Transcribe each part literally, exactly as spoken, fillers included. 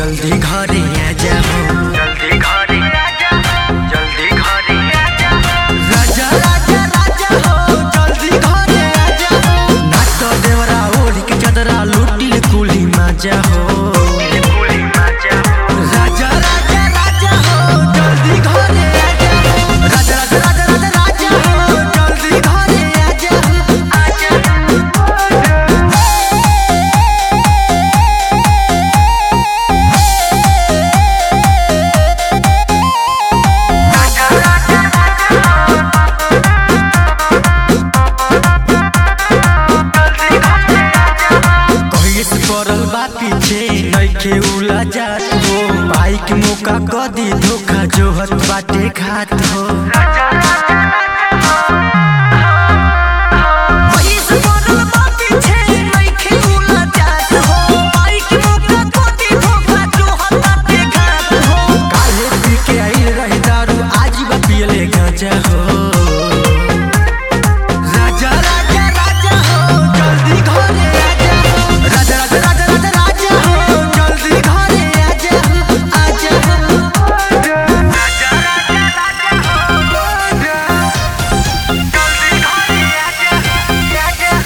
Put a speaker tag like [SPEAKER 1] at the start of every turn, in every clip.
[SPEAKER 1] जल्दी घरे आ जाओ, जल्दी घरे आ जाओ, जल्दी घरे आ जाओ। राजा राजा राजा हो जल्दी घरे आ जाओ। नाच तो देवरा ओढ़ के चदरा लुटिल कुली मजा हो। राजा राजा राजा हो जल्दी घरे आ जाओ। राजा राजा राजा राजा राजा हो जल्दी घरे आ जाओ, आ जाओ। पड़ल बा पीछे नइखे उला जात हो। बाइक मौका कदी धोखा जोहत बाटे खात हो। काल्हे पी के आइल रही दारू आज बा पियले गांजा हो। राजा राजा राजा हो जल्दी घरे आ जाओ। राजा राजा राजा राजा राजा हो जल्दी घरे आ जाओ, आ जाओ। राजा राजा राजा हो जल्दी घरे आ जाओ,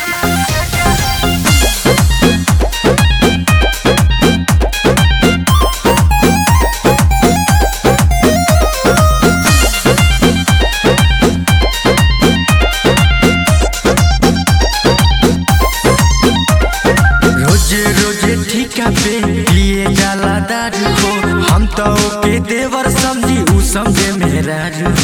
[SPEAKER 1] रोजे रोजे ठीका पे पिए जाला दारू हो। हम तो ओके देवर समझी ऊ समझे मेरा रू